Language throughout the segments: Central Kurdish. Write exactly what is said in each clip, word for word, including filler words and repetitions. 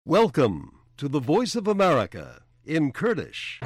Welcome to the Voice of America in Kurdish.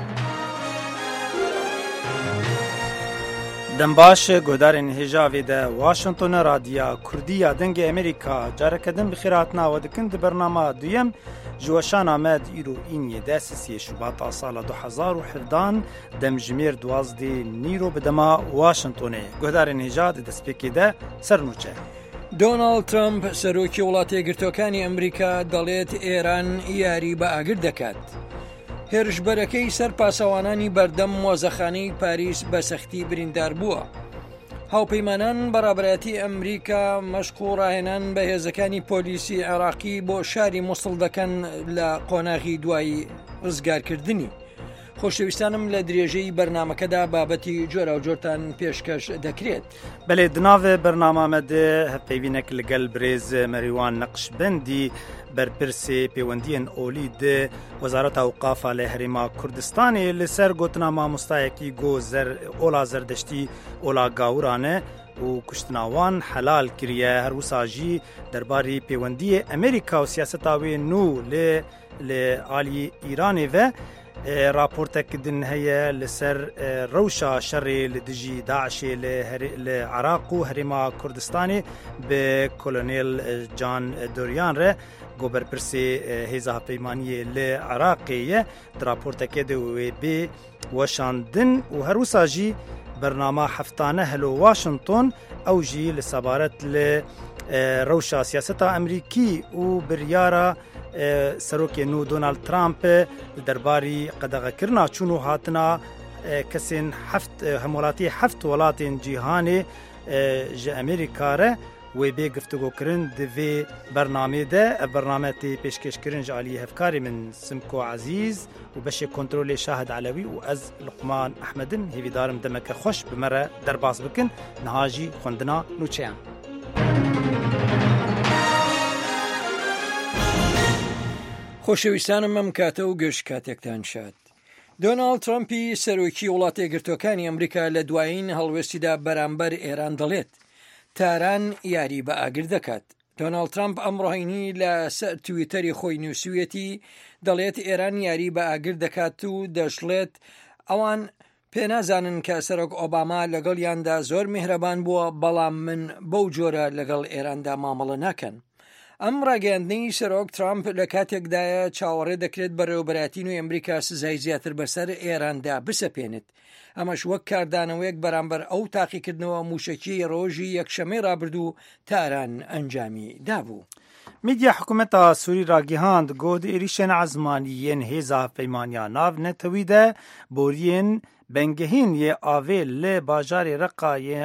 دنباش گودارن هجاوی ده واشنطن رادیا کردیا دنگ امریکا جارکدن بخیراتنا و دکن ده برنامه دویم جوشان آمد ایرو اینی ده سیسی شباط سال دو هزار و هفده دم جمیر دوازدی نیرو بدما واشنطنه گودارن هجا ده دسپیکی ده سرنوچه. دۆناڵد ترامپ سەرۆکی وڵاتە یەکگرتووەکانی ئەمریکا دەڵێت ئێران یاری بە ئاگر دەکات. هێرشبەرەکەی سەر پاسەوانانی بەردەم مۆزەخانەی پاریس بە سەختی بریندار بووە. هاوپەیمانان بەڕابەتی ئەمریکا مەشق و ڕاهێنان بە هێزەکانی پۆلیسی عێراقی بۆ شاری مووسڵ دەکەن لە قۆناغی دوای ڕزگارکردنی. خۆشەویستانم لە درێژەی بەرنامەکەدا بابەتی جۆرە و جۆرتان پێشکەش دەکرێت. بەڵێ دناوێ بەرنامەمەدە هەفپەیوینێک لەگەل برێز مەریوان نەقشبەندی بەرپرسێ پەیوەندیان ئۆلی دە وەزارەتە ئەوقافە لە هەرێما کوردستانی لەسەر گوتنا مامۆستایەکی گۆ ئۆلا زەردەشتی ئۆلا گاورانە و کوشتناوان حەلال کریە هەروساژی دەرباری پەیوەندی ئەمریکا و سیاسەتاوێ نو لە ئالی ئیرانێ ڤە راپۆرتەکردن هەیە لەسەر ڕەوشە شەڕێ لە دژی داعشێ لە عێراق و هەرێما کوردستانی بە کۆلۆنێل جان دۆریان رە گۆبەرپرسێ هێزە هەپەیمانیە لە عێراقیە راپۆرتەکە دەوێ بێ وەشاندن و هەروساژی بەرنامە هەفتانە هەلۆ واشنطن ئەو ژی لە سەبارەت لە ڕەوشە سیاسەتە ئەمریکی و بریارە سەرۆکێ نو دۆناڵد ترامپ دەرباری قەدەغەکردنا چوون و هاتنا کەسێن هەموڵاتی هەفت وڵاتên جیهانê ji ئەمریکا re wê bê giftugûkirin di vê bernamê de ev bername tê pêşkêşkirin ji aliyê hevkarê min Simko Ezîz û beşê kontrolê Şahid Elewî û ez Luqman Ehmedin hêvîdarim demeke xweş bi me re derbas bikin niha jî xwendina nûçeyan. خۆشەویستانم ئەم کاتە و گەشت کاتێکتان شاد. دۆناڵد ترامپی سەرۆکی وڵاتە یەکگرتووەکانی ئەمریکا لە دوایین هەڵوێستیدا بەرامبەر ئێران دەڵێت تاران یاری بە ئاگر دەکات. دۆناڵد ترامپ ئەمڕۆهینی لە سەر تویتەری خۆی نووسویەتی دەڵێت ئێران یاری بە ئاگر دەکات و دەشڵێت ئەوان پێنازانن کە سەرۆک ئۆباما لەگەڵیاندا زۆر میهرەبان بووە بەڵام من بەو جۆرە لەگەڵ ئێراندا مامەڵە ناکەن. ئەم ڕاگەیاندنەی سەرۆک ترامپ لە کاتێکدایە چاوەڕێ دەکرێت بەڕێوەبەراتین و ئەمریکا سزای زیاتر بەسەر ئێراندا بسەپێنێت. ئەمەش وەک کاردانەوەیەک بەرامبەر ئەو تاقیکردنەوە موشەکی ڕۆژی یەکشەمەی ڕابردوو تاران ئەنجامی دابوو. میدیا حکوومەتە سووری ڕاگەیاند گۆ ێریشێن عەزمانیên hêza peymanîya nav netewî de boriyên bengehîn yê avê li bajarê Reqayê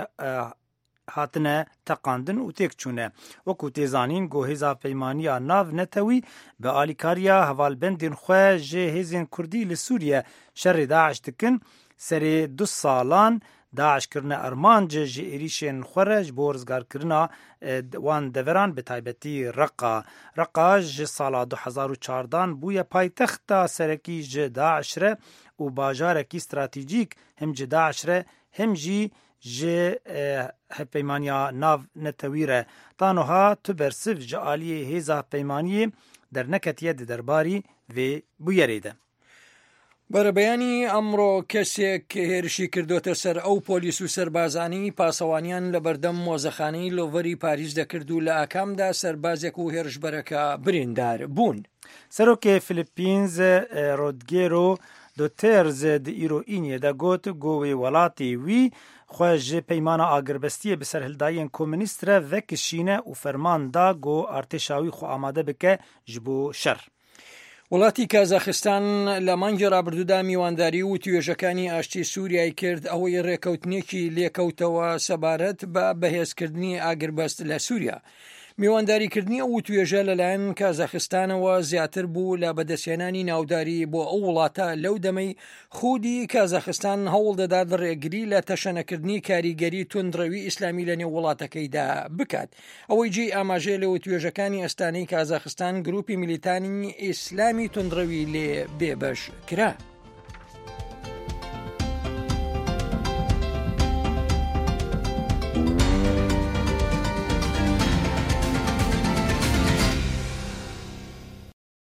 hatine teqandin û têk çûne. Wekû têzanîn got hêza peymaniya nav netewî bi alîkariya hevalbendên xwe ji hêzên Kurdî li Sûriye şerê Daeş dikin. Serê du salan Daeşkirina Ermanc ji êrişên xwe re ji bo rizgarkirina wan deveran bi taybetî Reqa. Reqa ji sala du hezar û çardan bûye paytexta serekî ji Daeş re û bajarekî stratejîk hem ji Daeş re hem jî ji hevpeymaniya nav netewî re. Tanoha tu bersiv ji aliyê hêza peymaniyê derneketiye di derbarî vê bûyerê de. بەرەبەیانی ئەمڕۆ کەسێک هێرشی کردوتە سەر ئەو پۆلیس و سەربازانی پاسەوانیان لە بەردەم مۆزەخانەی لۆڤەری پاریس دەکرد و لە ئاکامدا سەربازێک و هێرشبەرەکە بریندار بوون. سەرۆکێ فیلیپینز ڕۆدگێرۆ دوتێرز di îroîniyê de got govê welatê wî xwe ji peymana agiribestiyê bi serhildayiyên komünîst re vekişîne û ferman da got artêşa wî xwe amade bike ji bo şer. وڵاتی کازاخستان لە مانگی ڕابردوودا میوانداری و توێژەکانی ئاشتی سووریای کرد ئەوەی ڕێکەوتنێکی لێکەوتەوە سەبارەت بە بەهێزکردنی ئاگربەست لە سووریا. میوانداریکردنی ئەو توێژە لەلایەن کازاخستانەوە زیاتر بوو لە بەدەستهێنانی ناوداری بۆ ئەو وڵاتە لەو دەمەی خودی کازاخستان هەوڵ دەدات ڕێگری لە تەشەنەکردنی کاریگەری توندڕەوی ئیسلامی لە نێو وڵاتەکەیدا بکات. ئەوەی جێی ئاماژەیە لەوە توێژەکانی ئەستانەی کازاخستان گروپی میلیتانی ئیسلامی توندڕەوی لێ بێبەش کرا.